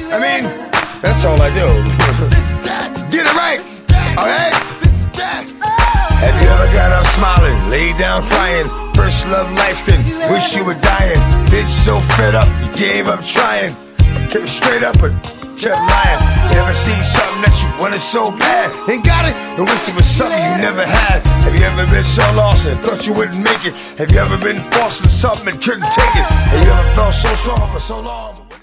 I mean, that's all I do. Get it right, okay? Have you ever got up smiling, laid down crying? First love life, then wish you were dying. Bitch so fed up, you gave up trying. Kept straight up but kept lying. You ever seen something that you wanted so bad? Ain't got it, and wish there was something you never had. Have you ever been so lost and thought you wouldn't make it? Have you ever been forced in something and couldn't take it? Have you ever felt so strong for so long?